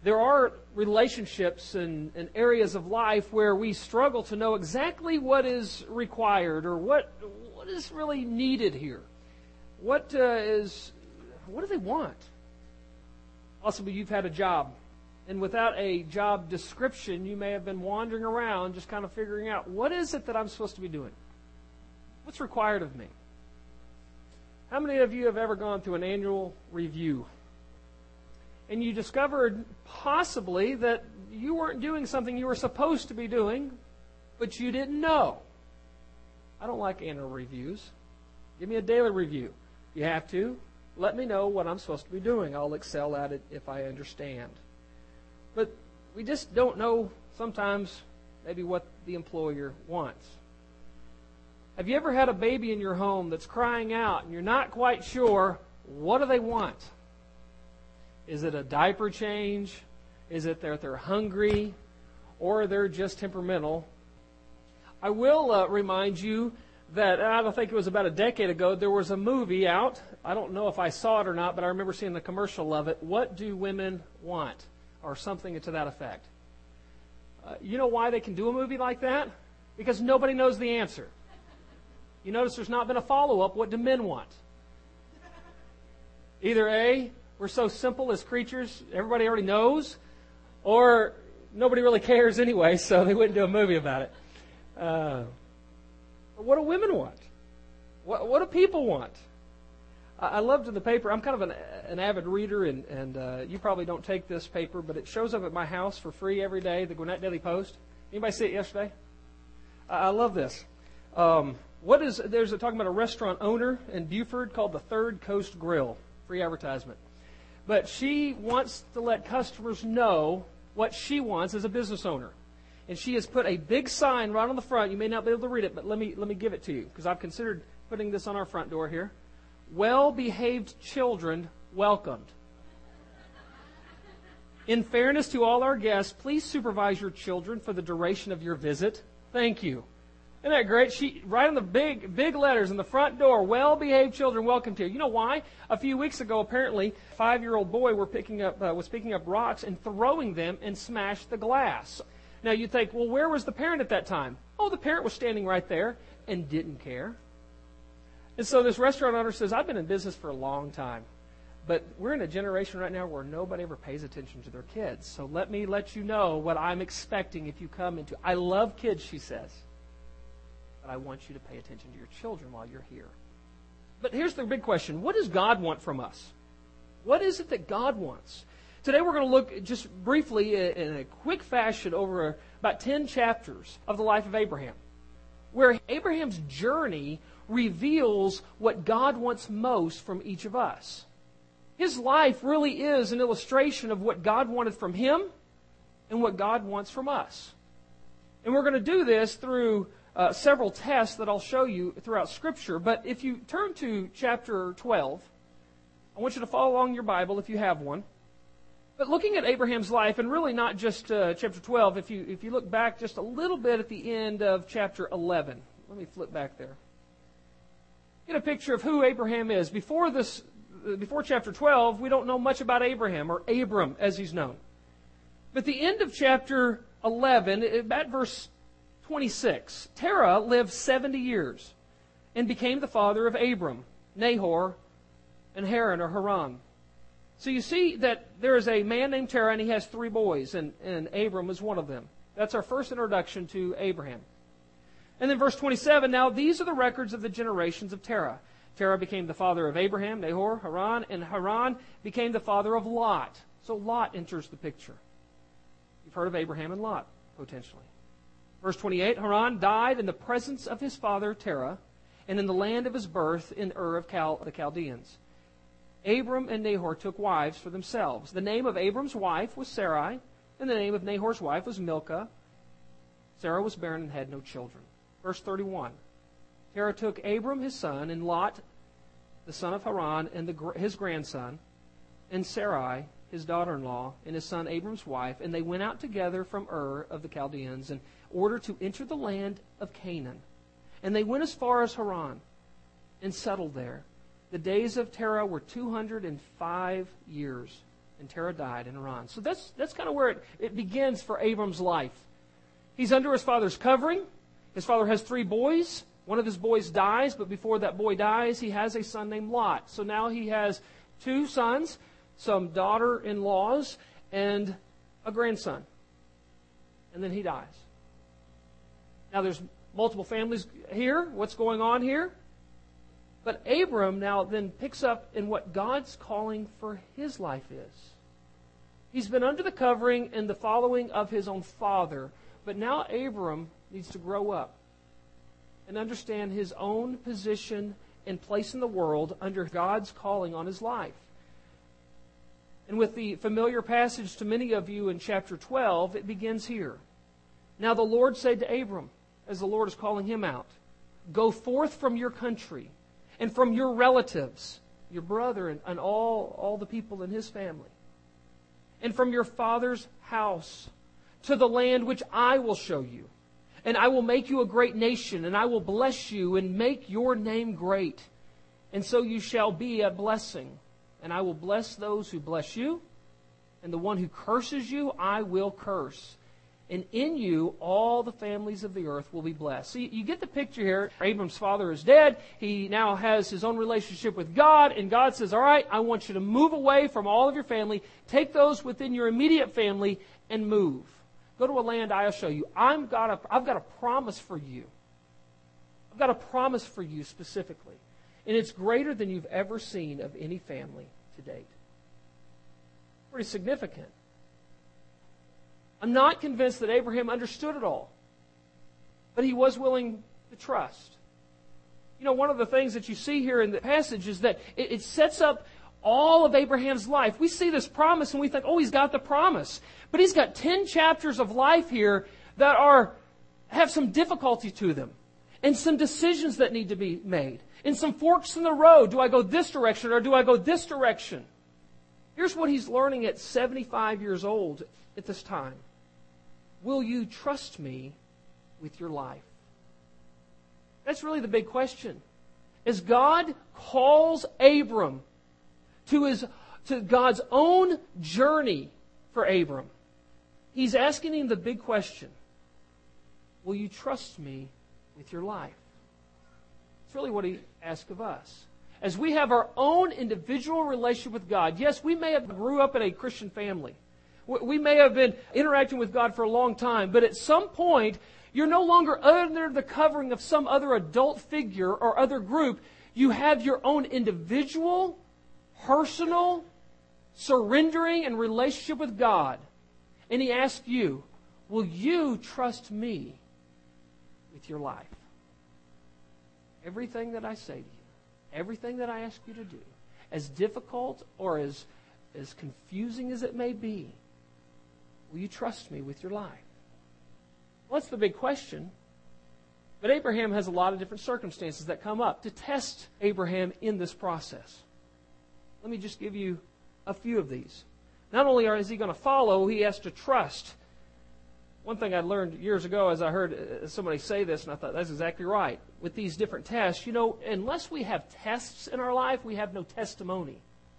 There are relationships and areas of life where we struggle to know exactly what is required or what is really needed here. What do they want? Possibly you've had a job, and without a job description, you may have been wandering around just kind of figuring out, what is it that I'm supposed to be doing? What's required of me? How many of you have ever gone through an annual review and you discovered possibly that you weren't doing something you were supposed to be doing, but you didn't know? I don't like annual reviews. Give me a daily review. You have to. Let me know what I'm supposed to be doing. I'll excel at it if I understand. But we just don't know sometimes maybe what the employer wants. Have you ever had a baby in your home that's crying out and you're not quite sure, what do they want? Is it a diaper change? Is it that they're hungry? Or they're just temperamental? I will remind you that I don't think it was about a decade ago, there was a movie out. I don't know if I saw it or not, but I remember seeing the commercial of it. What do women want? Or something to that effect. You know why they can do a movie like that? Because nobody knows the answer. You notice there's not been a follow-up. What do men want? Either A, we're so simple as creatures, everybody already knows, or nobody really cares anyway, so they wouldn't do a movie about it. What do women want? What do people want? I loved in the paper, I'm kind of an avid reader, and you probably don't take this paper, but it shows up at my house for free every day, the Gwinnett Daily Post. Anybody see it yesterday? I love this. There's talking about a restaurant owner in Buford called the Third Coast Grill. Free advertisement. But she wants to let customers know what she wants as a business owner. And she has put a big sign right on the front. You may not be able to read it, but let me give it to you, because I've considered putting this on our front door here. Well-behaved children welcomed. In fairness to all our guests, please supervise your children for the duration of your visit. Thank you. Isn't that great? She right on the big letters in the front door, well-behaved children welcome to you. You know why? A few weeks ago, apparently, a 5-year-old boy was picking up rocks and throwing them and smashed the glass. Now you think, well, where was the parent at that time? Oh, the parent was standing right there and didn't care. And so this restaurant owner says, I've been in business for a long time, but we're in a generation right now where nobody ever pays attention to their kids. So let me let you know what I'm expecting if you come into. I love kids, she says, but I want you to pay attention to your children while you're here. But here's the big question. What does God want from us? What is it that God wants? Today we're going to look just briefly in a quick fashion over about 10 chapters of the life of Abraham, where Abraham's journey reveals what God wants most from each of us. His life really is an illustration of what God wanted from him and what God wants from us. And we're going to do this through several tests that I'll show you throughout Scripture. But if you turn to chapter 12, I want you to follow along your Bible if you have one. But looking at Abraham's life, and really not just chapter 12, if you look back just a little bit at the end of chapter 11. Let me flip back there. Get a picture of who Abraham is. Before chapter 12, we don't know much about Abraham, or Abram as he's known. But the end of chapter 11, at verse 26, Terah lived 70 years and became the father of Abram, Nahor, and Haran, or Haran. So you see that there is a man named Terah, and he has 3 boys, and Abram is one of them. That's our first introduction to Abraham. And then verse 27, now these are the records of the generations of Terah. Terah became the father of Abraham, Nahor, Haran, and Haran became the father of Lot. So Lot enters the picture. You've heard of Abraham and Lot, potentially. Verse 28, Haran died in the presence of his father Terah, and in the land of his birth in Ur of the Chaldeans. Abram and Nahor took wives for themselves. The name of Abram's wife was Sarai, and the name of Nahor's wife was Milcah. Sarah was barren and had no children. Verse 31, Terah took Abram his son, and Lot, the son of Haran, and his grandson, and Sarai, his daughter-in-law, and his son Abram's wife, and they went out together from Ur of the Chaldeans in order to enter the land of Canaan. And they went as far as Haran and settled there. The days of Terah were 205 years, and Terah died in Haran. So that's kind of where it begins for Abram's life. He's under his father's covering. His father has 3 boys. One of his boys dies, but before that boy dies, he has a son named Lot. So now he has 2 sons, some daughter-in-laws, and a grandson. And then he dies. Now there's multiple families here. What's going on here? But Abram now then picks up in what God's calling for his life is. He's been under the covering and the following of his own father. But now Abram needs to grow up and understand his own position and place in the world under God's calling on his life. And with the familiar passage to many of you in chapter 12, it begins here. Now the Lord said to Abram, as the Lord is calling him out, "Go forth from your country and from your relatives," your brother and all the people in his family, "and from your father's house, to the land which I will show you. And I will make you a great nation, and I will bless you and make your name great. And so you shall be a blessing. And I will bless those who bless you, and the one who curses you I will curse. And in you all the families of the earth will be blessed." So you get the picture here. Abram's father is dead. He now has his own relationship with God, and God says, "All right, I want you to move away from all of your family. Take those within your immediate family and move. Go to a land I'll show you. I've got a promise for you. I've got a promise for you specifically. And it's greater than you've ever seen of any family to date." Pretty significant. I'm not convinced that Abraham understood it all. But he was willing to trust. You know, one of the things that you see here in the passage is that it sets up all of Abraham's life. We see this promise and we think, oh, he's got the promise. But he's got 10 chapters of life here that have some difficulty to them. And some decisions that need to be made. And some forks in the road. Do I go this direction or do I go this direction? Here's what he's learning at 75 years old at this time. Will you trust me with your life? That's really the big question. As God calls Abram to God's own journey for Abram, he's asking him the big question. Will you trust me with your life? It's really what he asks of us. As we have our own individual relationship with God, yes, we may have grew up in a Christian family. We may have been interacting with God for a long time, but at some point, you're no longer under the covering of some other adult figure or other group. You have your own individual, personal, surrendering and relationship with God. And He asks you, will you trust me with your life? Everything that I say to you, everything that I ask you to do, as difficult or as confusing as it may be, will you trust me with your life? Well, that's the big question. But Abraham has a lot of different circumstances that come up to test Abraham in this process. Let me just give you a few of these. Not only is he going to follow, he has to trust. One thing I learned years ago as I heard somebody say this, and I thought that's exactly right. With these different tests, you know, unless we have tests in our life, we have no testimony.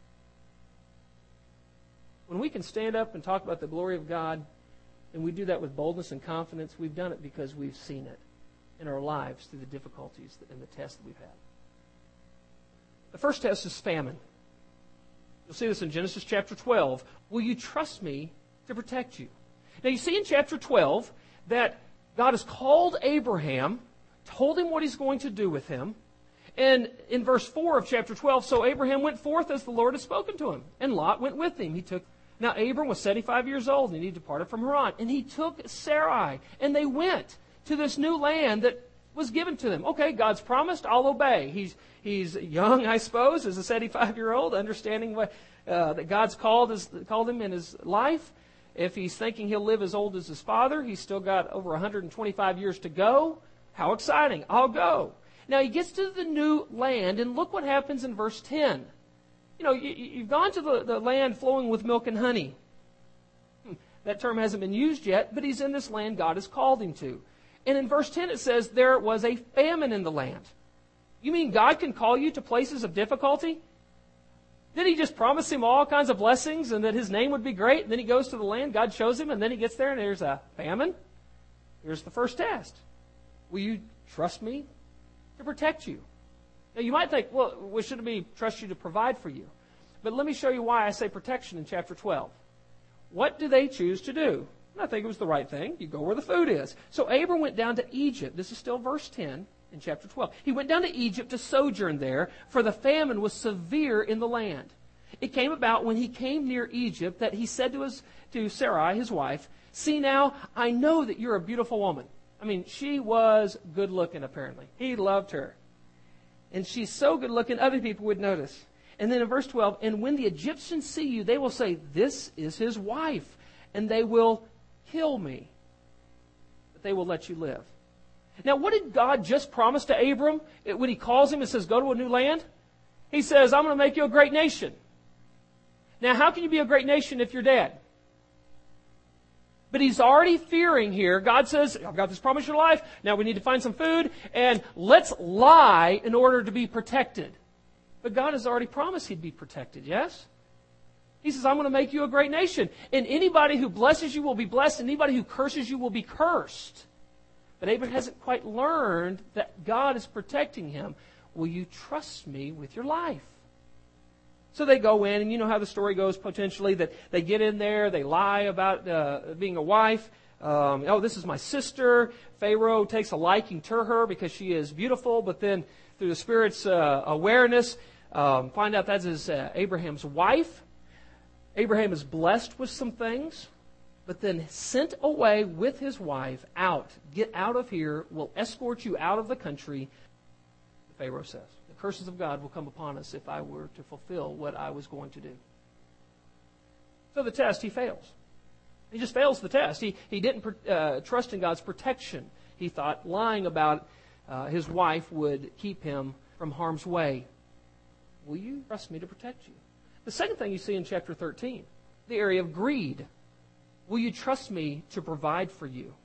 When we can stand up and talk about the glory of God, and we do that with boldness and confidence, we've done it because we've seen it in our lives through the difficulties and the tests that we've had. The first test is famine. You'll see this in Genesis chapter 12. Will you trust me to protect you? Now you see in chapter 12 that God has called Abraham, told him what He's going to do with him. And in verse 4 of chapter 12, so Abraham went forth as the Lord had spoken to him, and Lot went with him. Now Abram was 75 years old, and he departed from Haran. And he took Sarai, and they went to this new land that was given to them. Okay, God's promised, I'll obey. He's young, I suppose, as a 75-year-old, understanding what that God's called him in his life. If he's thinking he'll live as old as his father, he's still got over 125 years to go. How exciting. I'll go. Now he gets to the new land, and look what happens in verse 10. You know, you've gone to the land flowing with milk and honey. That term hasn't been used yet, but he's in this land God has called him to. And in verse 10 it says, there was a famine in the land. You mean God can call you to places of difficulty? Did he just promise him all kinds of blessings and that his name would be great? And then he goes to the land, God shows him, and then he gets there and there's a famine? Here's the first test. Will you trust me to protect you? Now you might think, well, shouldn't we trust you to provide for you? But let me show you why I say protection in chapter 12. What do they choose to do? And I think it was the right thing. You go where the food is. So Abram went down to Egypt. This is still verse 10 in chapter 12. He went down to Egypt to sojourn there, for the famine was severe in the land. It came about when he came near Egypt that he said to Sarai, his wife, "See now, I know that you're a beautiful woman." I mean, she was good looking apparently. He loved her. And she's so good looking, other people would notice. And then in verse 12, "And when the Egyptians see you, they will say, 'This is his wife,' and they will kill me, but they will let you live." Now, what did God just promise to Abram when he calls him and says, "Go to a new land"? He says, "I'm going to make you a great nation." Now, how can you be a great nation if you're dead? But he's already fearing here. God says, "I've got this promise in your life. Now we need to find some food, and let's lie in order to be protected." But God has already promised he'd be protected, yes? He says, "I'm going to make you a great nation. And anybody who blesses you will be blessed, and anybody who curses you will be cursed." But Abraham hasn't quite learned that God is protecting him. Will you trust me with your life? So they go in, and you know how the story goes potentially, that they get in there, they lie about being a wife. "Oh, this is my sister." Pharaoh takes a liking to her because she is beautiful, but then through the Spirit's awareness, find out that is Abraham's wife. Abraham is blessed with some things, but then sent away with his wife out. "Get out of here. We'll escort you out of the country," Pharaoh says. "The curses of God will come upon us if I were to fulfill what I was going to do." So the test, he fails. He just fails the test. He didn't trust in God's protection. He thought lying about his wife would keep him from harm's way. Will you trust me to protect you? The second thing you see in chapter 13, the area of greed. Will you trust me to provide for you?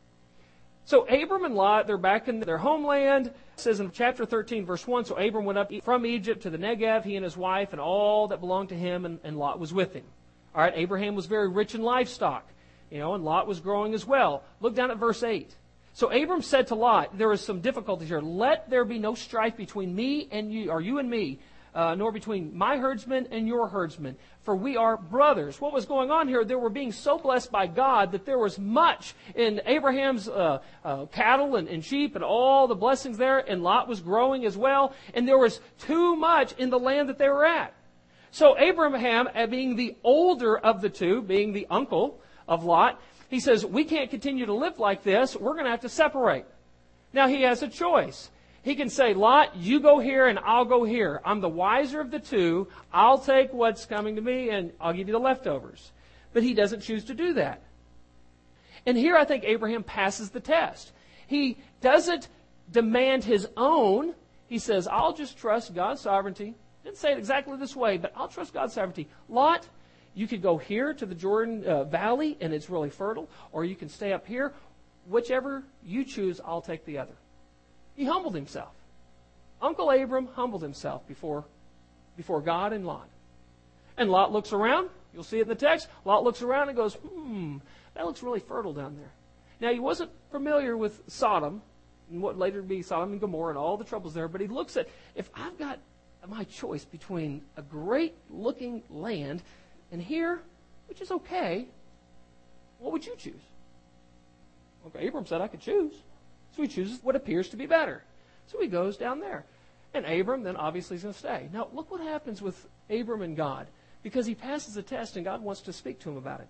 So Abram and Lot, they're back in their homeland. It says in chapter 13, verse 1, "So Abram went up from Egypt to the Negev, he and his wife, and all that belonged to him, and Lot was with him." All right, Abraham was very rich in livestock, and Lot was growing as well. Look down at verse 8. "So Abram said to Lot," there is some difficulties here, "Let there be no strife between me and you, or you and me, nor between my herdsmen and your herdsmen, for we are brothers." What was going on here? They were being so blessed by God that there was much in Abraham's cattle and sheep and all the blessings there, and Lot was growing as well, and there was too much in the land that they were at. So Abraham, being the older of the two, being the uncle of Lot, he says, "We can't continue to live like this. We're going to have to separate." Now he has a choice. He can say, "Lot, you go here and I'll go here. I'm the wiser of the two. I'll take what's coming to me and I'll give you the leftovers." But he doesn't choose to do that. And here I think Abraham passes the test. He doesn't demand his own. He says, "I'll just trust God's sovereignty." Didn't say it exactly this way, but I'll trust God's sovereignty. "Lot, you could go here to the Jordan Valley and it's really fertile, or you can stay up here. Whichever you choose, I'll take the other." He humbled himself. Uncle Abram humbled himself before God and Lot. And Lot looks around. You'll see it in the text. Lot looks around and goes, that looks really fertile down there. Now, he wasn't familiar with Sodom, and what later would be Sodom and Gomorrah and all the troubles there, but he looks at, if I've got my choice between a great-looking land and here, which is okay, what would you choose? Well, Abram said I could choose. So he chooses what appears to be better. So he goes down there. And Abram then obviously is going to stay. Now look what happens with Abram and God. Because he passes the test and God wants to speak to him about it.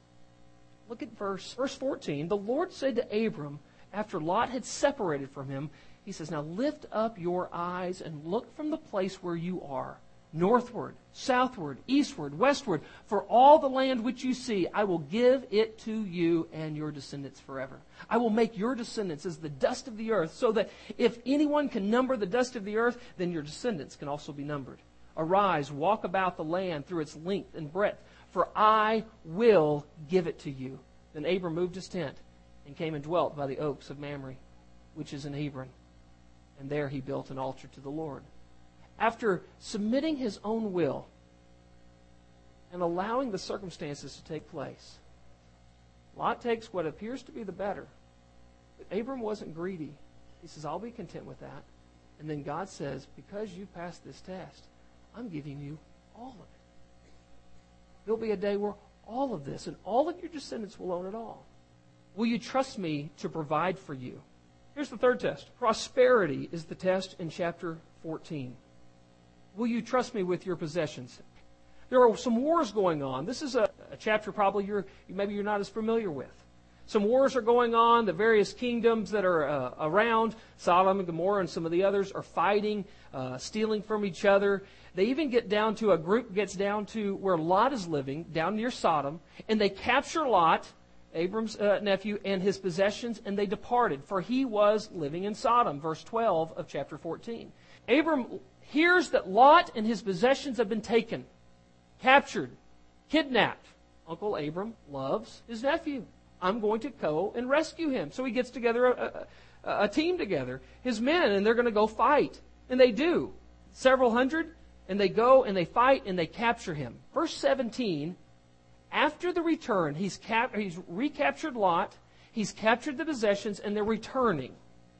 Look at verse 14. "The Lord said to Abram, after Lot had separated from him," he says, "Now lift up your eyes and look from the place where you are, northward, southward, eastward, westward, for all the land which you see, I will give it to you and your descendants forever. I will make your descendants as the dust of the earth, so that if anyone can number the dust of the earth, then your descendants can also be numbered. Arise, walk about the land through its length and breadth, for I will give it to you." Then Abram moved his tent and came and dwelt by the oaks of Mamre, which is in Hebron. And there he built an altar to the Lord. After submitting his own will and allowing the circumstances to take place. Lot takes what appears to be the better. But Abram wasn't greedy. He says, I'll be content with that. And then God says, because you passed this test, I'm giving you all of it. There'll be a day where all of this and all of your descendants will own it all. Will you trust me to provide for you? Here's the third test. Prosperity is the test in chapter 14. Will you trust me with your possessions? There are some wars going on. This is a chapter probably maybe you're not as familiar with. Some wars are going on. The various kingdoms that are around, Sodom and Gomorrah and some of the others, are fighting, stealing from each other. They even get down to, a group gets down to where Lot is living, down near Sodom, and they capture Lot, Abram's nephew, and his possessions, and they departed, for he was living in Sodom, verse 12 of chapter 14. Abram hears that Lot and his possessions have been taken, captured, kidnapped. Uncle Abram loves his nephew. I'm going to go and rescue him. So he gets together a team together, his men, and they're going to go fight. And they do. Several hundred, and they go and they fight and they capture him. Verse 17, after the return, he's recaptured Lot, he's captured the possessions, and they're returning.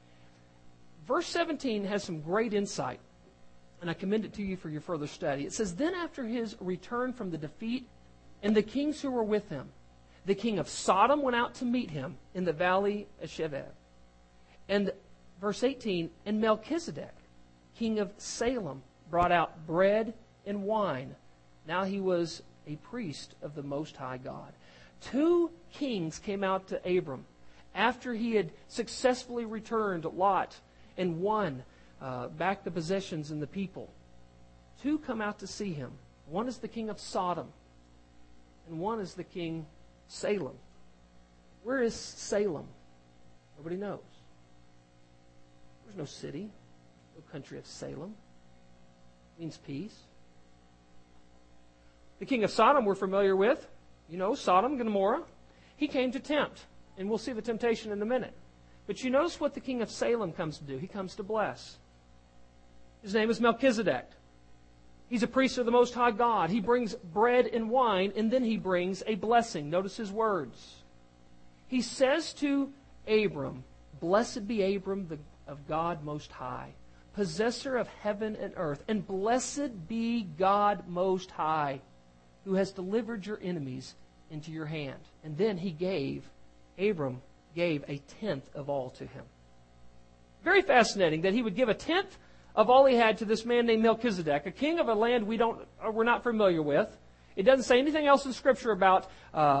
Verse 17 has some great insight, and I commend it to you for your further study. It says, then after his return from the defeat and the kings who were with him, the king of Sodom went out to meet him in the valley of Sheveh. And verse 18, and Melchizedek, king of Salem, brought out bread and wine. Now he was a priest of the Most High God. Two kings came out to Abram after he had successfully returned Lot and won back the possessions and the people. Two come out to see him. One is the king of Sodom, and one is the king Salem. Where is Salem? Nobody knows. There's no city, no country of Salem. It means peace. The king of Sodom we're familiar with. You know, Sodom and Gomorrah. He came to tempt, and we'll see the temptation in a minute. But you notice what the king of Salem comes to do. He comes to bless. His name is Melchizedek. He's a priest of the Most High God. He brings bread and wine, and then he brings a blessing. Notice his words. He says to Abram, blessed be Abram of God Most High, possessor of heaven and earth, and blessed be God Most High, who has delivered your enemies into your hand. And then Abram gave a tenth of all to him. Very fascinating that he would give a tenth of all he had to this man named Melchizedek, a king of a land we're not familiar with. It doesn't say anything else in Scripture about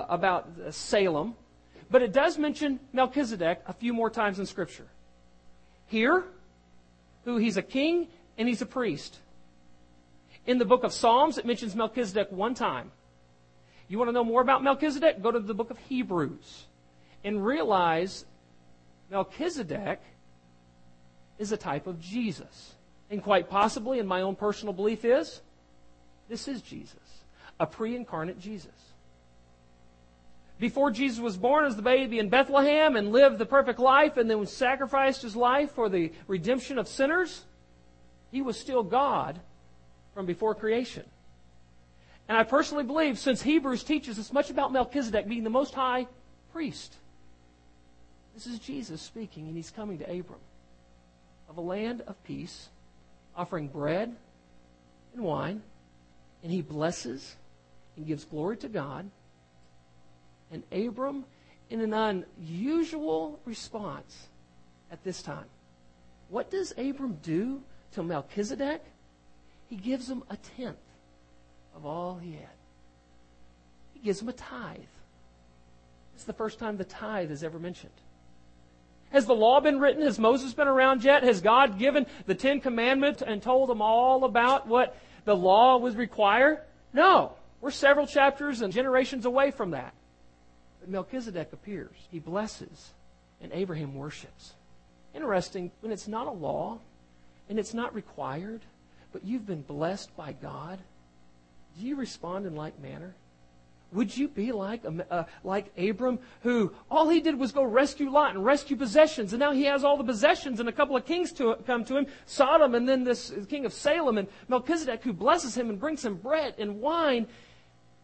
Salem, but it does mention Melchizedek a few more times in Scripture. Here, he's a king and he's a priest. In the book of Psalms, it mentions Melchizedek one time. You want to know more about Melchizedek? Go to the book of Hebrews and realize Melchizedek is a type of Jesus. And quite possibly, and my own personal belief is, this is Jesus, a pre-incarnate Jesus. Before Jesus was born as the baby in Bethlehem and lived the perfect life and then sacrificed his life for the redemption of sinners, he was still God from before creation. And I personally believe, since Hebrews teaches us much about Melchizedek being the Most High priest, this is Jesus speaking, and he's coming to Abram of a land of peace, offering bread and wine, and he blesses and gives glory to God. And Abram, in an unusual response at this time, what does Abram do to Melchizedek? He gives him a tenth of all he had. He gives him a tithe. It's the first time the tithe is ever mentioned. Has the law been written? Has Moses been around yet? Has God given the 10 Commandments and told them all about what the law was required? No. We're several chapters and generations away from that. But Melchizedek appears. He blesses, and Abraham worships. Interesting, when it's not a law, and it's not required, but you've been blessed by God, do you respond in like manner? Would you be like Abram, who all he did was go rescue Lot and rescue possessions, and now he has all the possessions and a couple of kings come to him, Sodom and then this king of Salem, and Melchizedek, who blesses him and brings him bread and wine.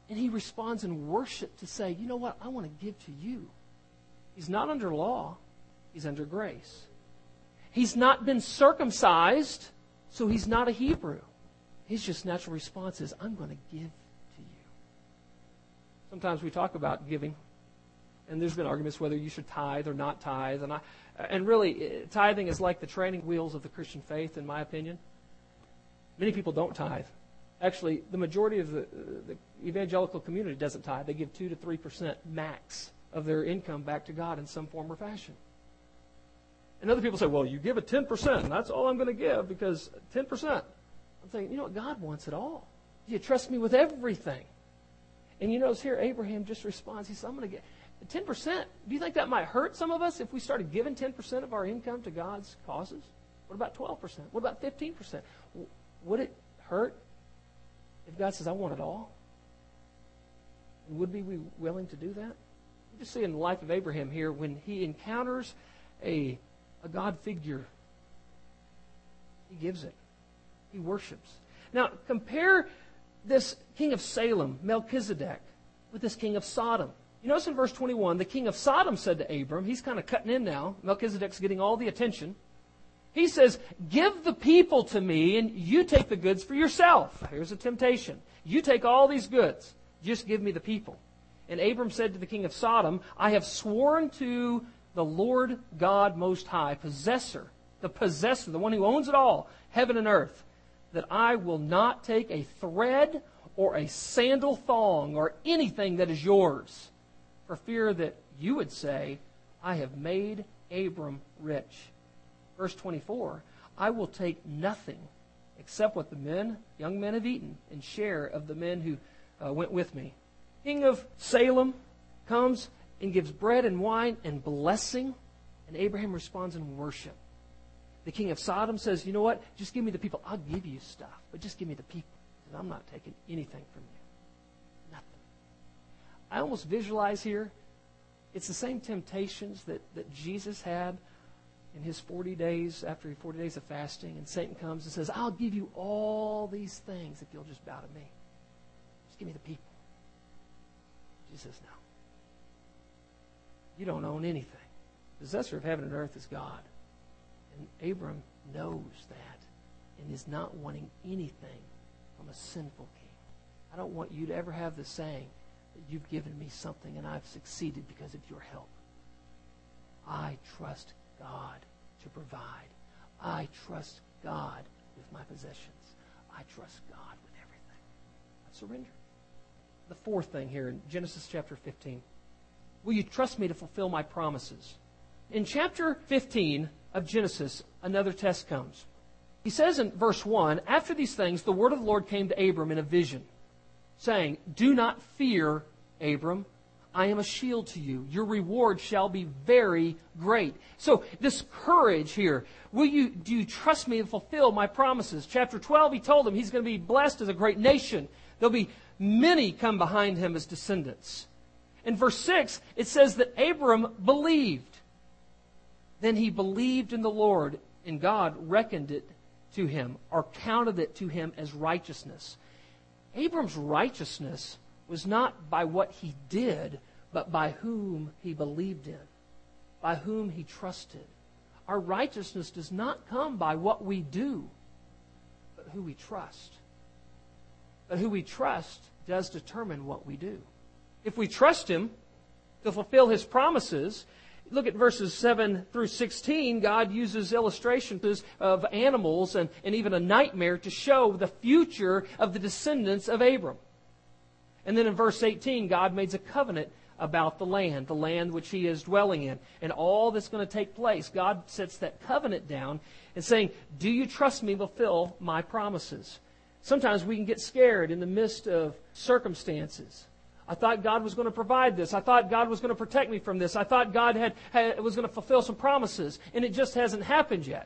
And he responds in worship to say, you know what, I want to give to you. He's not under law. He's under grace. He's not been circumcised, so he's not a Hebrew. His just natural response is, I'm going to give to you. Sometimes we talk about giving, and there's been arguments whether you should tithe or not tithe. And really, tithing is like the training wheels of the Christian faith, in my opinion. Many people don't tithe. Actually, the majority of the evangelical community doesn't tithe. They give 2 to 3% max of their income back to God in some form or fashion. And other people say, well, you give it 10%, and that's all I'm going to give, because 10%. I'm saying, you know what? God wants it all. You trust me with everything. And you notice here, Abraham just responds. He says, I'm going to get 10%. Do you think that might hurt some of us if we started giving 10% of our income to God's causes? What about 12%? What about 15%? Would it hurt if God says, I want it all? And would we be willing to do that? You just see in the life of Abraham here, when he encounters a God figure, he gives it. He worships. Now, compare this king of Salem, Melchizedek, with this king of Sodom. You notice in verse 21, the king of Sodom said to Abram, he's kind of cutting in now. Melchizedek's getting all the attention. He says, give the people to me and you take the goods for yourself. Here's a temptation. You take all these goods. Just give me the people. And Abram said to the king of Sodom, I have sworn to the Lord God Most High, the possessor, the one who owns it all, heaven and earth, that I will not take a thread or a sandal thong or anything that is yours, for fear that you would say, I have made Abram rich. Verse 24, I will take nothing except what the young men have eaten, and share of the men who went with me. King of Salem comes and gives bread and wine and blessing, and Abraham responds in worship. The king of Sodom says, you know what, just give me the people. I'll give you stuff, but just give me the people, because I'm not taking anything from you. Nothing. I almost visualize here, it's the same temptations that Jesus had in his 40 days, after 40 days of fasting, and Satan comes and says, I'll give you all these things if you'll just bow to me. Just give me the people. Jesus says, no. You don't own anything. The possessor of heaven and earth is God. And Abram knows that and is not wanting anything from a sinful king. I don't want you to ever have the saying that you've given me something and I've succeeded because of your help. I trust God to provide. I trust God with my possessions. I trust God with everything. I surrender. The fourth thing here in Genesis chapter 15. Will you trust me to fulfill my promises? In chapter 15 of Genesis, another test comes. He says in verse 1, after these things, the word of the Lord came to Abram in a vision, saying, do not fear, Abram. I am a shield to you. Your reward shall be very great. So this courage here, do you trust me to fulfill my promises? Chapter 12, he told him he's going to be blessed as a great nation. There'll be many come behind him as descendants. In verse 6, it says that Abram believed. Then he believed in the Lord, and God reckoned it to him, or counted it to him as righteousness. Abram's righteousness was not by what he did, but by whom he believed in, by whom he trusted. Our righteousness does not come by what we do, but who we trust. But who we trust does determine what we do. If we trust him to fulfill his promises, look at verses 7 through 16. God uses illustrations of animals and even a nightmare to show the future of the descendants of Abram. And then in verse 18, God makes a covenant about the land which he is dwelling in, and all that's going to take place. God sets that covenant down and saying, do you trust me to fulfill my promises? Sometimes we can get scared in the midst of circumstances. I thought God was going to provide this. I thought God was going to protect me from this. I thought God was going to fulfill some promises, and it just hasn't happened yet.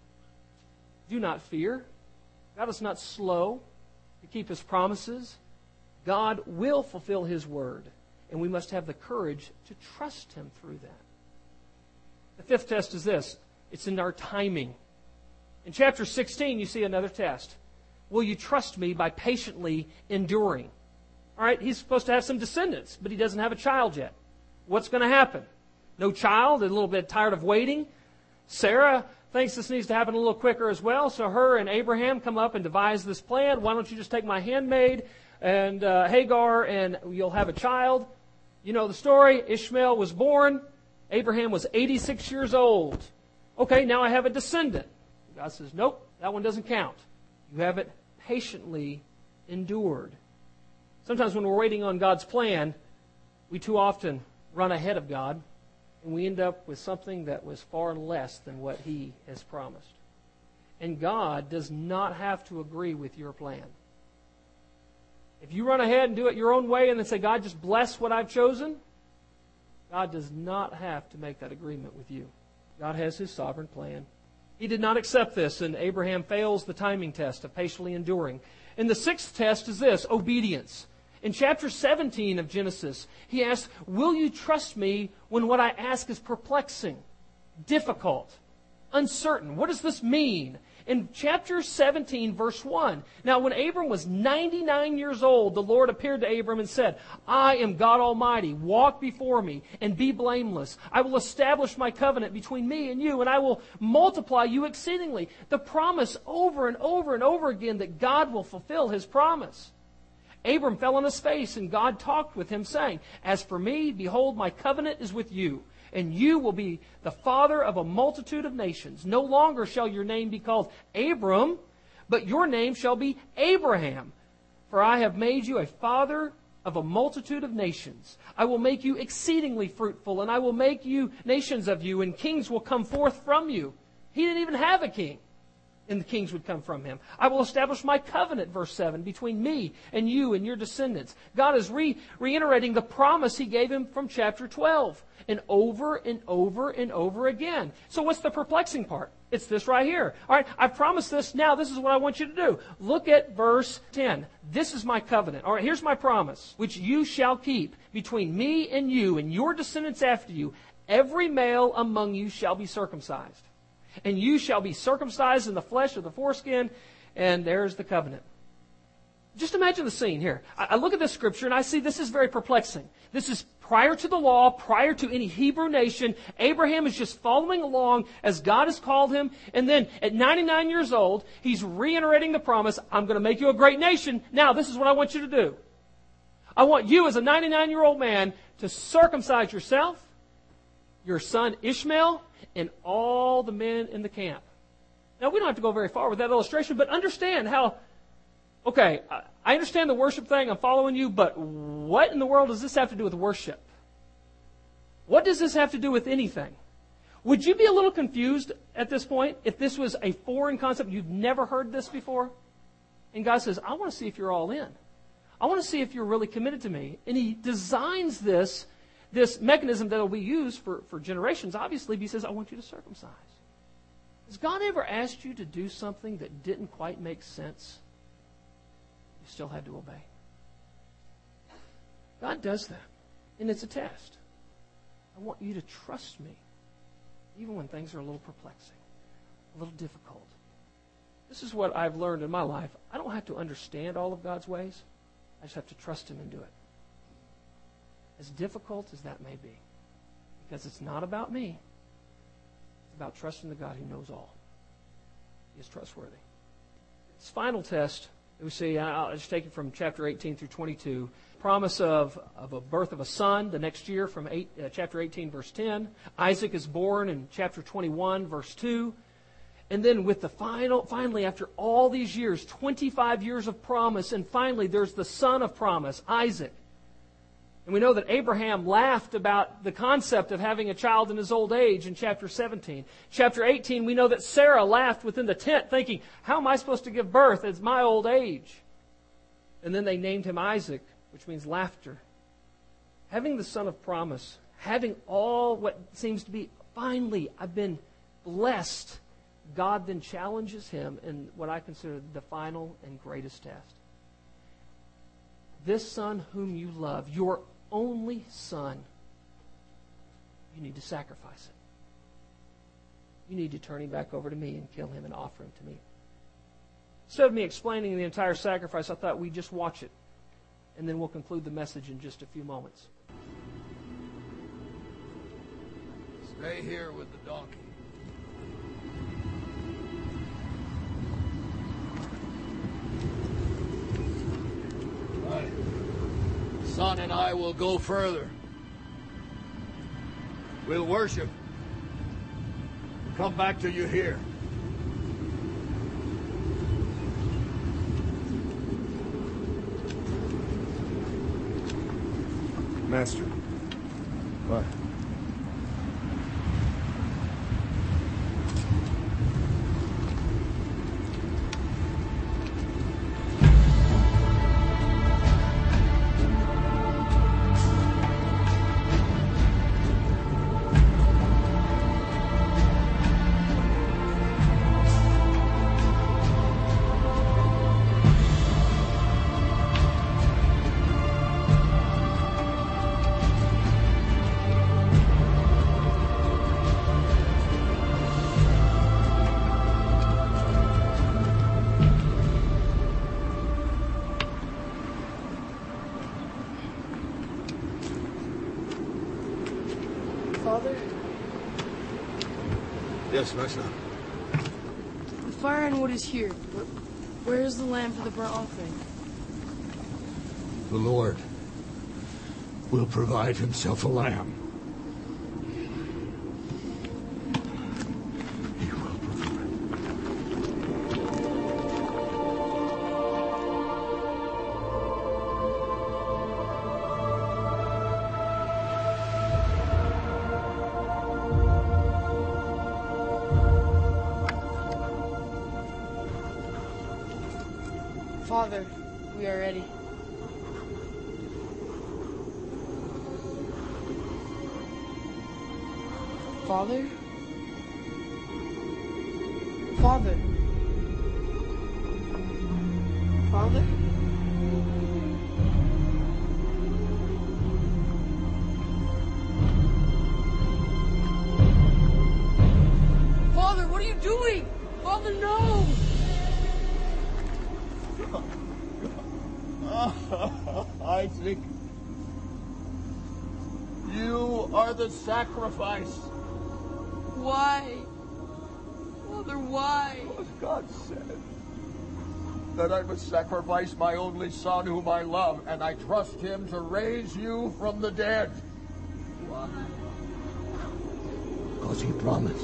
Do not fear. God is not slow to keep his promises. God will fulfill his word, and we must have the courage to trust him through that. The fifth test is this. It's in our timing. In chapter 16, you see another test. Will you trust me by patiently enduring? All right, he's supposed to have some descendants, but he doesn't have a child yet. What's going to happen? No child, a little bit tired of waiting. Sarah thinks this needs to happen a little quicker as well, so her and Abraham come up and devise this plan. Why don't you just take my handmaid and Hagar, and you'll have a child. You know the story. Ishmael was born. Abraham was 86 years old. Okay, now I have a descendant. God says, nope, that one doesn't count. You haven't patiently endured. Sometimes when we're waiting on God's plan, we too often run ahead of God, and we end up with something that was far less than what He has promised. And God does not have to agree with your plan. If you run ahead and do it your own way and then say, God, just bless what I've chosen, God does not have to make that agreement with you. God has His sovereign plan. He did not accept this, and Abraham fails the timing test of patiently enduring. And the sixth test is this, obedience. In chapter 17 of Genesis, he asks, will you trust me when what I ask is perplexing, difficult, uncertain? What does this mean? In chapter 17, verse 1, now when Abram was 99 years old, the Lord appeared to Abram and said, I am God Almighty. Walk before me and be blameless. I will establish my covenant between me and you, and I will multiply you exceedingly. The promise over and over and over again that God will fulfill His promise. Abram fell on his face, and God talked with him, saying, as for me, behold, my covenant is with you, and you will be the father of a multitude of nations. No longer shall your name be called Abram, but your name shall be Abraham. For I have made you a father of a multitude of nations. I will make you exceedingly fruitful, and I will make you nations of you, and kings will come forth from you. He didn't even have a king, and the kings would come from him. I will establish my covenant, verse 7, between me and you and your descendants. God is reiterating the promise He gave him from chapter 12. And over and over and over again. So what's the perplexing part? It's this right here. All right, I've promised this. Now this is what I want you to do. Look at verse 10. This is my covenant. All right, here's my promise, which you shall keep between me and you and your descendants after you. Every male among you shall be circumcised. And you shall be circumcised in the flesh of the foreskin. And there's the covenant. Just imagine the scene here. I look at this scripture and I see this is very perplexing. This is prior to the law, prior to any Hebrew nation. Abraham is just following along as God has called him. And then at 99 years old, he's reiterating the promise, I'm going to make you a great nation. Now, this is what I want you to do. I want you as a 99-year-old man to circumcise yourself, your son Ishmael, and all the men in the camp. Now, we don't have to go very far with that illustration, but understand how, okay, I understand the worship thing, I'm following you, but what in the world does this have to do with worship? What does this have to do with anything? Would you be a little confused at this point if this was a foreign concept, you've never heard this before? And God says, I want to see if you're all in. I want to see if you're really committed to me. And He designs this mechanism that will be used for generations, obviously, but He says, I want you to circumcise. Has God ever asked you to do something that didn't quite make sense? You still had to obey. God does that, and it's a test. I want you to trust me, even when things are a little perplexing, a little difficult. This is what I've learned in my life. I don't have to understand all of God's ways. I just have to trust Him and do it. As difficult as that may be. Because it's not about me. It's about trusting the God who knows all. He is trustworthy. This final test that we see, I'll just take it from chapter 18 through 22. Promise of a birth of a son the next year from chapter 18, verse 10. Isaac is born in chapter 21, verse 2. And then with the finally, after all these years, 25 years of promise, and finally there's the son of promise, Isaac. And we know that Abraham laughed about the concept of having a child in his old age in chapter 17. Chapter 18, we know that Sarah laughed within the tent thinking, how am I supposed to give birth? It's my old age. And then they named him Isaac, which means laughter. Having the son of promise, having all what seems to be, finally, I've been blessed. God then challenges him in what I consider the final and greatest test. This son whom you love, your only son, you need to sacrifice it. You need to turn him back over to me and kill him and offer him to me. Instead of me explaining the entire sacrifice, I thought we'd just watch it and then we'll conclude the message in just a few moments. Stay here with the donkey. My son and I will go further. We'll worship. We'll come back to you here. Master. What? Father? Yes, my son. The fire and wood is here. Where is the lamb for the burnt offering? The Lord will provide himself a lamb. He will provide. Father, we are ready. Father? Father? Father? Father, what are you doing? Father, no! Isaac, you are the sacrifice. Why? Father, why? Because God said that I must sacrifice my only son whom I love, and I trust him to raise you from the dead. Why? Because he promised.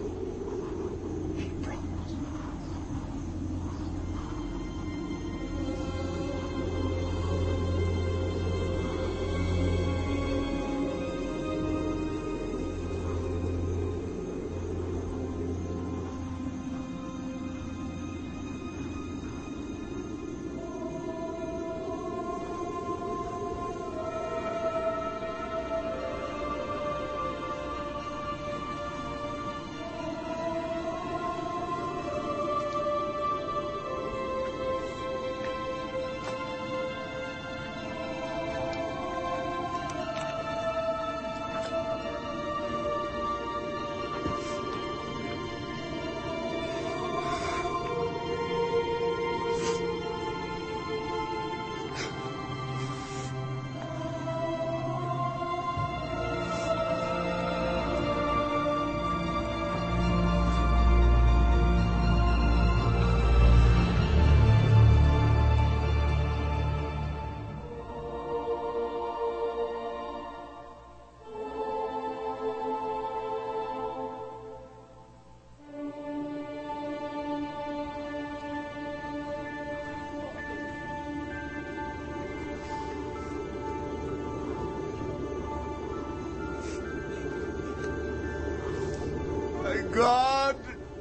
God.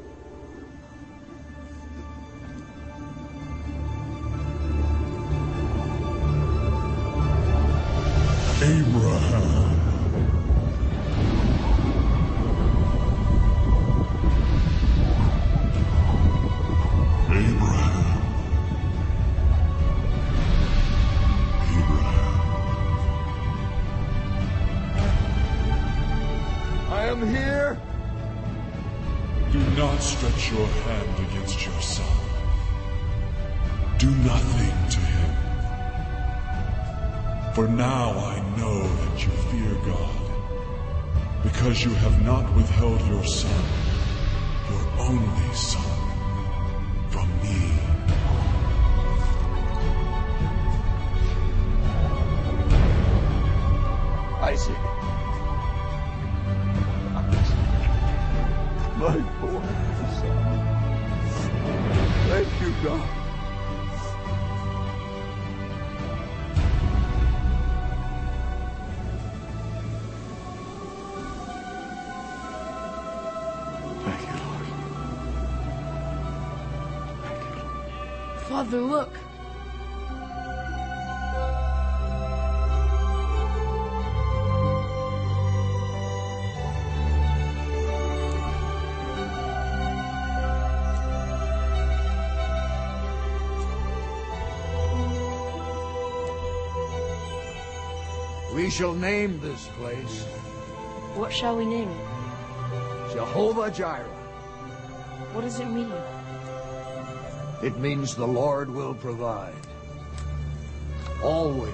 Abraham. I am here. Do not stretch your hand against your son. Do nothing to him. For now I know that you fear God, because you have not withheld your son, your only son, from me. Isaac. My boy, son. Thank you, God. Thank you, Lord. Thank you, Lord. Father, look. We shall name this place What shall we name it? Jehovah Jireh. What does it mean? It means the Lord will provide. Always.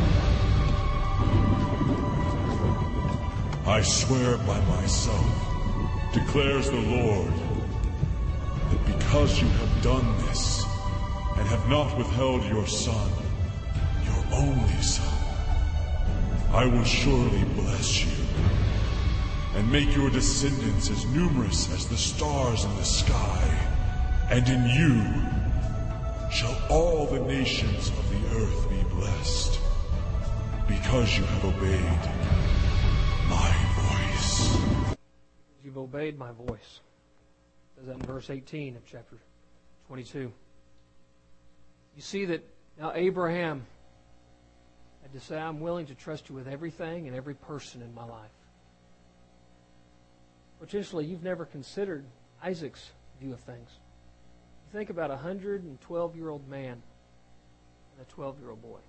I swear by myself, declares the Lord, that because you have done this, and have not withheld your son, your only son, I will surely bless you, and make your descendants as numerous as the stars in the sky, and in you shall all the nations of the earth be blessed, because you have obeyed my voice. You've obeyed my voice. It says that in verse 18 of chapter 22. You see that now Abraham had to say, I'm willing to trust you with everything and every person in my life. Potentially, you've never considered Isaac's view of things. You think about a 112-year-old man and a 12-year-old boy.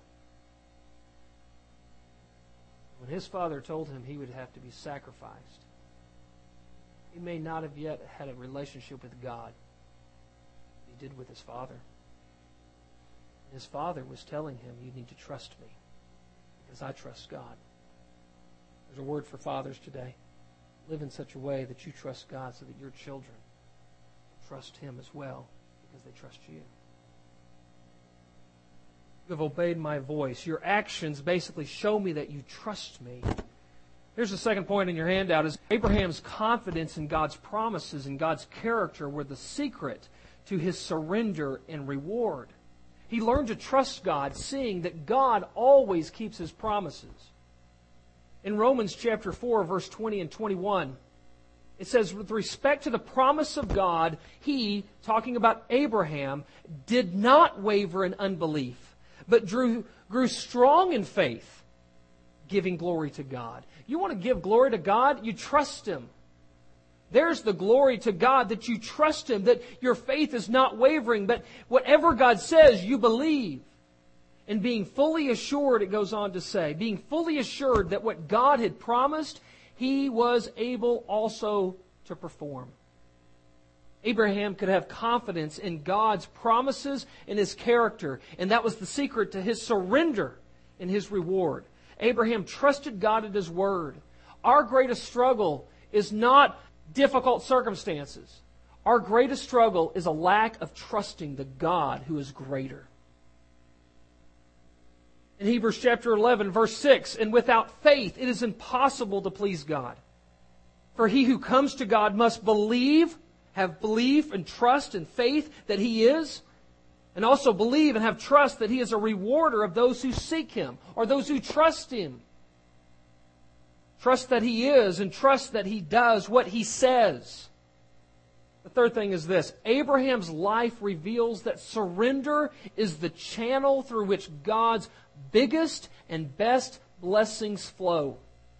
When his father told him he would have to be sacrificed, he may not have yet had a relationship with God. He did with his father. His father was telling him, you need to trust me, because I trust God. There's a word for fathers today. Live in such a way that you trust God so that your children trust Him as well, because they trust you. You have obeyed my voice. Your actions basically show me that you trust me. Here's the second point in your handout, is Abraham's confidence in God's promises and God's character were the secret to his surrender and reward. He learned to trust God, seeing that God always keeps His promises. In Romans chapter 4, verse 20 and 21, it says, with respect to the promise of God, he, talking about Abraham, did not waver in unbelief, but grew strong in faith, giving glory to God. You want to give glory to God? You trust Him. There's the glory to God, that you trust Him, that your faith is not wavering, but whatever God says, you believe. And being fully assured, it goes on to say, being fully assured that what God had promised, He was able also to perform. Abraham could have confidence in God's promises and His character, and that was the secret to his surrender and his reward. Abraham trusted God at His word. Our greatest struggle is not difficult circumstances. Our greatest struggle is a lack of trusting the God who is greater. In Hebrews chapter 11, verse 6, and without faith it is impossible to please God. For he who comes to God must believe, have belief and trust and faith that He is, and also believe and have trust that He is a rewarder of those who seek Him, or those who trust Him. Trust that He is, and trust that He does what He says. The third thing is this. Abraham's life reveals that surrender is the channel through which God's biggest and best blessings flow.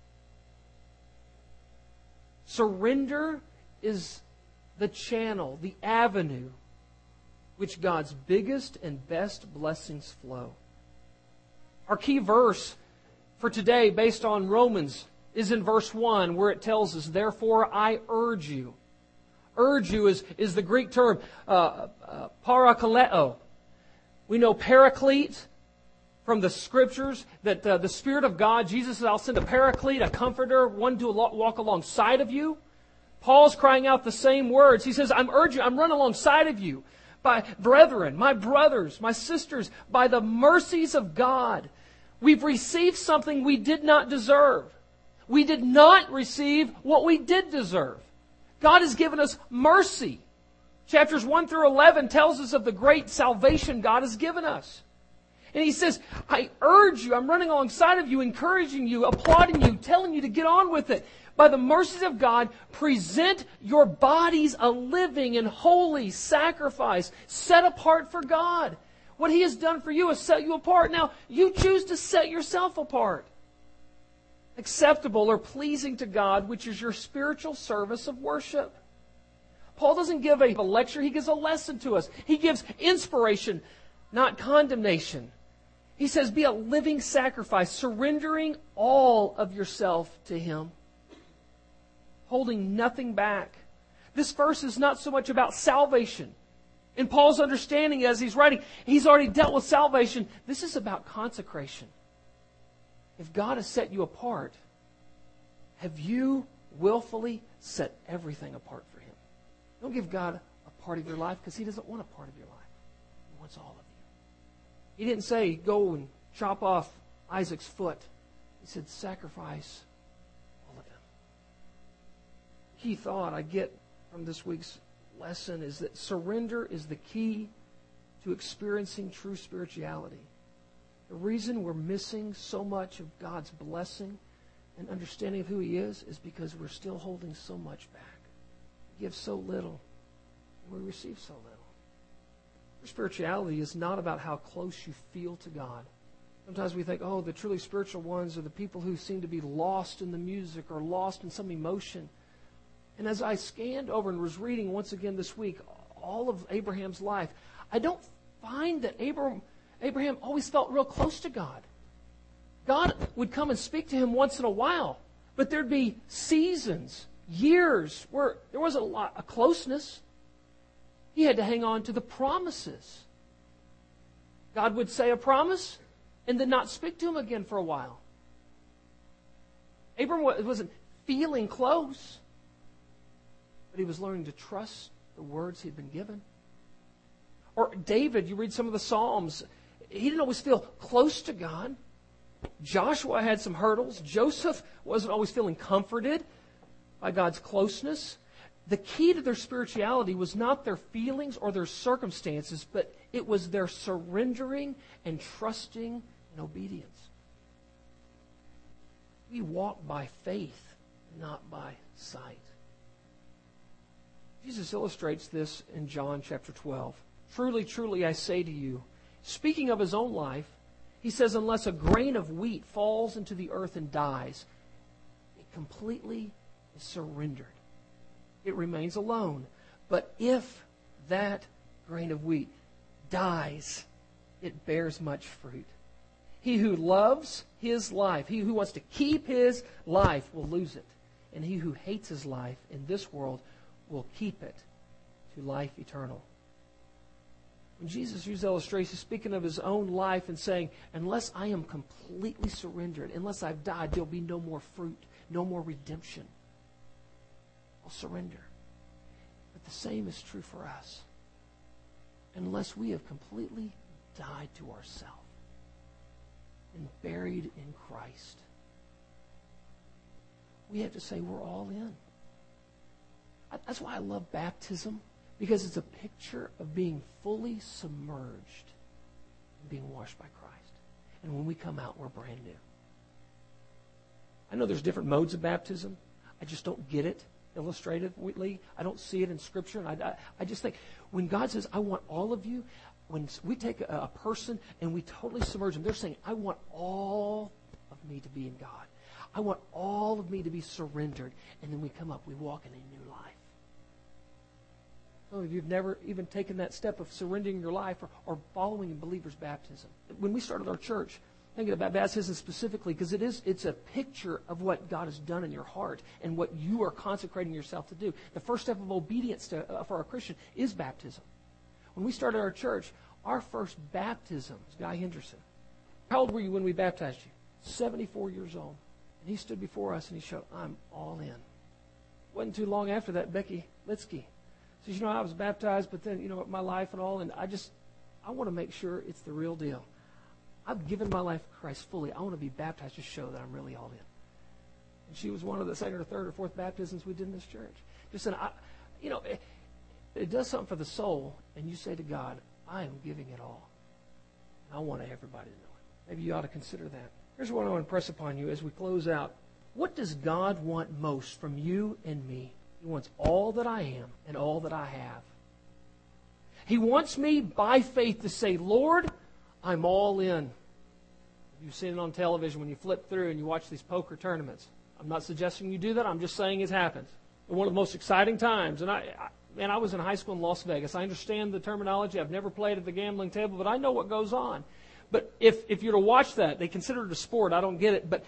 Surrender is the channel, the avenue, which God's biggest and best blessings flow. Our key verse for today, based on Romans, is in verse 1, where it tells us, therefore I urge you. Urge you is the Greek term, parakaleo. We know paraclete, from the Scriptures that the Spirit of God, Jesus says, I'll send a paraclete, a comforter, one to walk alongside of you. Paul's crying out the same words. He says, I'm running alongside of you. By brethren, my brothers, my sisters, by the mercies of God, we've received something we did not deserve. We did not receive what we did deserve. God has given us mercy. Chapters 1 through 11 tells us of the great salvation God has given us. And he says, I urge you, I'm running alongside of you, encouraging you, applauding you, telling you to get on with it. By the mercies of God, present your bodies a living and holy sacrifice, set apart for God. What He has done for you has set you apart. Now, you choose to set yourself apart. Acceptable or pleasing to God, which is your spiritual service of worship. Paul doesn't give a lecture, he gives a lesson to us. He gives inspiration, not condemnation. He says, be a living sacrifice, surrendering all of yourself to Him, holding nothing back. This verse is not so much about salvation. In Paul's understanding as he's writing, he's already dealt with salvation. This is about consecration. If God has set you apart, have you willfully set everything apart for Him? Don't give God a part of your life because He doesn't want a part of your life. He wants all of you. He didn't say, go and chop off Isaac's foot. He said, sacrifice all of Him. Key thought I get from this week's lesson is that surrender is the key to experiencing true spirituality. The reason we're missing so much of God's blessing and understanding of who He is because we're still holding so much back. We give so little, and we receive so little. True spirituality is not about how close you feel to God. Sometimes we think, oh, the truly spiritual ones are the people who seem to be lost in the music or lost in some emotion. And as I scanned over and was reading once again this week all of Abraham's life, I don't find that Abraham always felt real close to God. God would come and speak to him once in a while, but there'd be seasons, years, where there wasn't a closeness. He had to hang on to the promises. God would say a promise and then not speak to him again for a while. Abraham wasn't feeling close, but he was learning to trust the words he'd been given. Or David, you read some of the Psalms, he didn't always feel close to God. Joshua had some hurdles. Joseph wasn't always feeling comforted by God's closeness. The key to their spirituality was not their feelings or their circumstances, but it was their surrendering and trusting and obedience. We walk by faith, not by sight. Jesus illustrates this in John chapter 12. Truly, truly, I say to you, speaking of His own life, He says, unless a grain of wheat falls into the earth and dies, it completely is surrendered. It remains alone. But if that grain of wheat dies, it bears much fruit. He who loves his life, he who wants to keep his life, will lose it. And he who hates his life in this world will keep it to life eternal. When Jesus used illustration, speaking of His own life and saying, unless I am completely surrendered, unless I've died, there'll be no more fruit, no more redemption. I'll surrender. But the same is true for us. Unless we have completely died to ourselves and buried in Christ, we have to say we're all in. That's why I love baptism, because it's a picture of being fully submerged and being washed by Christ. And when we come out, we're brand new. I know there's different modes of baptism. I just don't get it illustratively. I don't see it in Scripture. And I just think when God says, I want all of you, when we take a person and we totally submerge them, they're saying, I want all of me to be in God. I want all of me to be surrendered. And then we come up, we walk in a new life. Some of you have never even taken that step of surrendering your life or following in believer's baptism. When we started our church, thinking about baptism specifically, because it's a picture of what God has done in your heart and what you are consecrating yourself to do. The first step of obedience for our Christian is baptism. When we started our church, our first baptism was Guy Henderson. How old were you when we baptized you? 74 years old. And he stood before us and he showed, I'm all in. Wasn't too long after that, Becky Litsky says, I was baptized, but then, my life and all, and I want to make sure it's the real deal. I've given my life to Christ fully. I want to be baptized to show that I'm really all in. And she was one of the second or third or fourth baptisms we did in this church. Just said, it does something for the soul, and you say to God, I am giving it all. And I want everybody to know it. Maybe you ought to consider that. Here's what I want to press upon you as we close out. What does God want most from you and me? He wants all that I am and all that I have. He wants me by faith to say, Lord, I'm all in. You've seen it on television when you flip through and you watch these poker tournaments. I'm not suggesting you do that. I'm just saying it happens. One of the most exciting times. And I was in high school in Las Vegas. I understand the terminology. I've never played at the gambling table, but I know what goes on. But if you're to watch that, they consider it a sport. I don't get it. But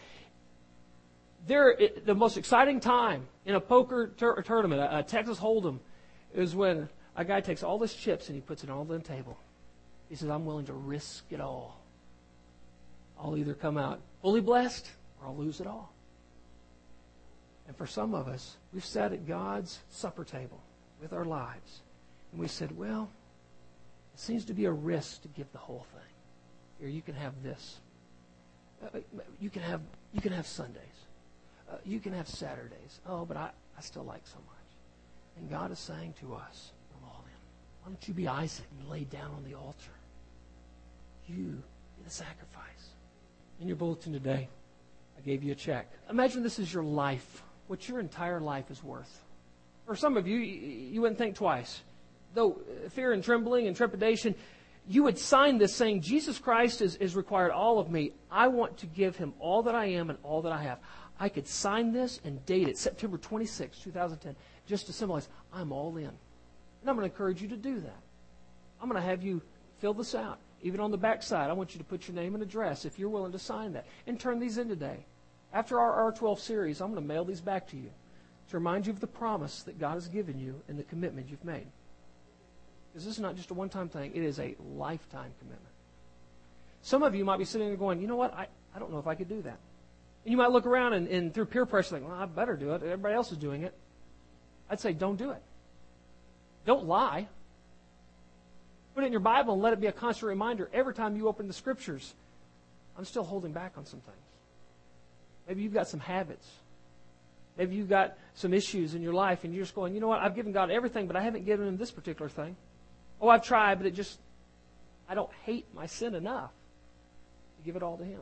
the most exciting time in a poker tournament, a Texas Hold'em, is when a guy takes all his chips and he puts it all on the table. He says, I'm willing to risk it all. I'll either come out fully blessed or I'll lose it all. And for some of us, we've sat at God's supper table with our lives. And we said, well, it seems to be a risk to give the whole thing. Here, you can have this. You can have Sundays. You can have Saturdays. Oh, but I still like so much. And God is saying to us, I'm all in. Why don't you be Isaac and lay down on the altar? You be the sacrifice. In your bulletin today, I gave you a check. Imagine this is your life, what your entire life is worth. For some of you, you wouldn't think twice. Though fear and trembling and trepidation, you would sign this saying, Jesus Christ is required all of me. I want to give him all that I am and all that I have. I could sign this and date it, September 26, 2010, just to symbolize, I'm all in. And I'm going to encourage you to do that. I'm going to have you fill this out. Even on the back side, I want you to put your name and address if you're willing to sign that. And turn these in today. After our R12 series, I'm going to mail these back to you to remind you of the promise that God has given you and the commitment you've made. Because this is not just a one-time thing. It is a lifetime commitment. Some of you might be sitting there going, you know what? I don't know if I could do that. And you might look around and through peer pressure think, well, I better do it. Everybody else is doing it. I'd say don't do it. Don't lie. Put it in your Bible and let it be a constant reminder every time you open the Scriptures. I'm still holding back on some things. Maybe you've got some habits. Maybe you've got some issues in your life and you're just going, you know what, I've given God everything, but I haven't given him this particular thing. Oh, I've tried, but I don't hate my sin enough to give it all to him.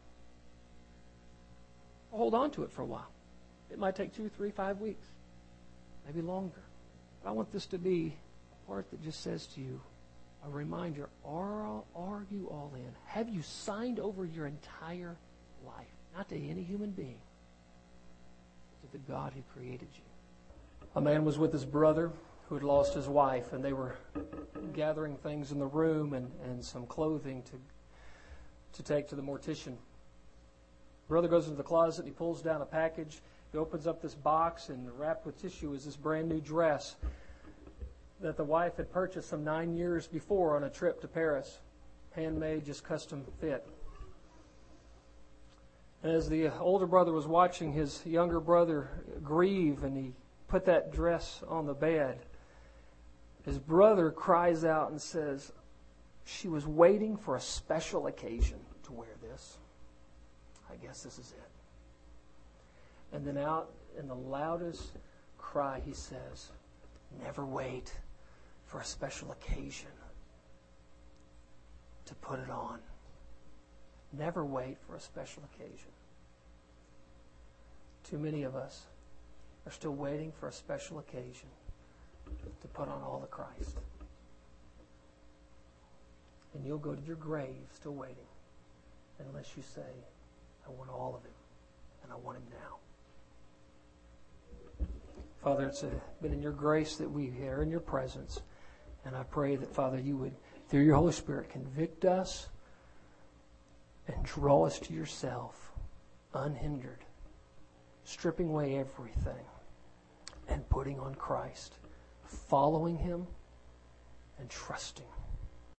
I'll hold on to it for a while. It might take 2, 3, 5 weeks, maybe longer. But I want this to be a part that just says to you, a reminder, are you all in? Have you signed over your entire life? Not to any human being, but to the God who created you. A man was with his brother who had lost his wife, and they were gathering things in the room and some clothing to take to the mortician. Brother goes into the closet and he pulls down a package. He opens up this box, and wrapped with tissue is this brand new dress that the wife had purchased some 9 years before on a trip to Paris. Handmade, just custom fit. And as the older brother was watching his younger brother grieve, and he put that dress on the bed, his brother cries out and says, she was waiting for a special occasion to wear this. I guess this is it. And then out in the loudest cry, he says, never wait for a special occasion to put it on. Never wait for a special occasion. Too many of us are still waiting for a special occasion to put on all the Christ. And you'll go to your grave still waiting unless you say, I want all of him, and I want him now. Father, it's been in your grace that we are in your presence. And I pray that, Father, you would, through your Holy Spirit, convict us and draw us to yourself unhindered, stripping away everything and putting on Christ, following him and trusting